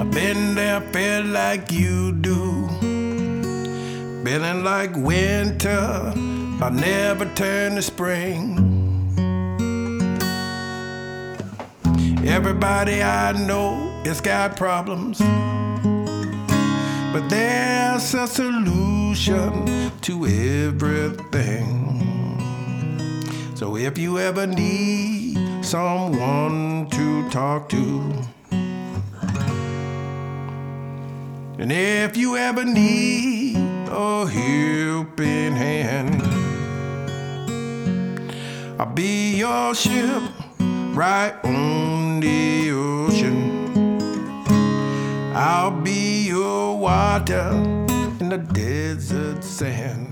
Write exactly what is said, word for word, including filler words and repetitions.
I've been there, felt like you do. Feeling like winter, I never turn to spring. Everybody I know has got problems, but there's a solution to everything. So if you ever need someone to talk to, and if you ever need a helping hand, I'll be your ship right on the ocean. I'll be your water in the desert sand.